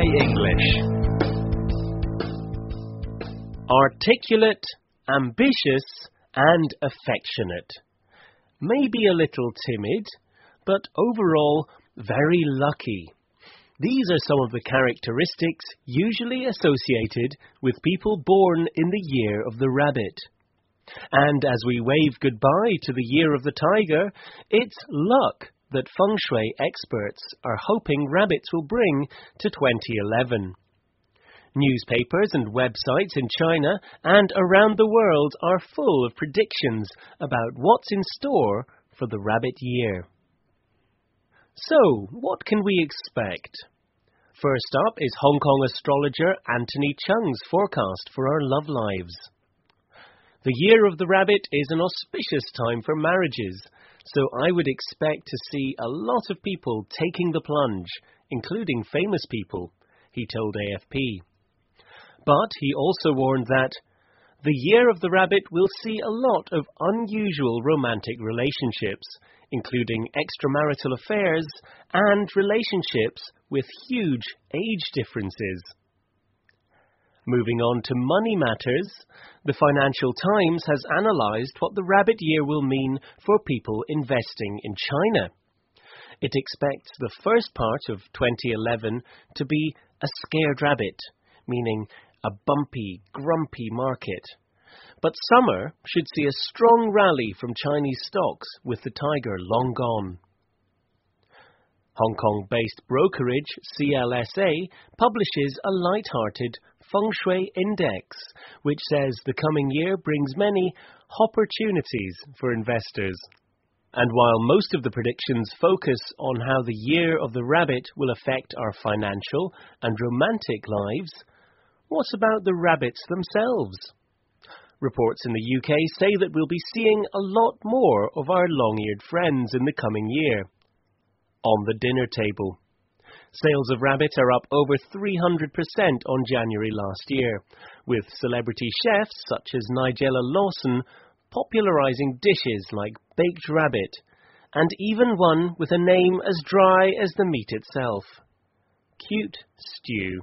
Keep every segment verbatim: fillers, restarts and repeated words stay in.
English. Articulate, ambitious and affectionate. Maybe a little timid, but overall very lucky. These are some of the characteristics usually associated with people born in the year of the rabbit. And as we wave goodbye to the year of the tiger, it's luck that feng shui experts are hoping rabbits will bring to twenty eleven. Newspapers and websites in China and around the world are full of predictions about what's in store for the rabbit year. So, what can we expect? First up is Hong Kong astrologer Anthony Chung's forecast for our love lives. The year of the rabbit is an auspicious time for marriages, so I would expect to see a lot of people taking the plunge, including famous people, he told A F P. But he also warned that the year of the rabbit will see a lot of unusual romantic relationships, including extramarital affairs and relationships with huge age differences. Moving on to money matters, the Financial Times has analysed what the rabbit year will mean for people investing in China. It expects the first part of twenty eleven to be a scared rabbit, meaning a bumpy, grumpy market. But summer should see a strong rally from Chinese stocks with the tiger long gone. Hong Kong-based brokerage C L S A publishes a light-hearted Feng Shui Index, which says the coming year brings many opportunities for investors. And while most of the predictions focus on how the year of the rabbit will affect our financial and romantic lives, what about the rabbits themselves? Reports in the U K say that we'll be seeing a lot more of our long-eared friends in the coming year. On the dinner table. Sales of rabbit are up over three hundred percent on January last year, with celebrity chefs such as Nigella Lawson popularising dishes like baked rabbit, and even one with a name as dry as the meat itself. Cute stew.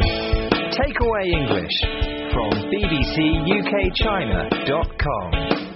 Takeaway English from B B C U K China dot com.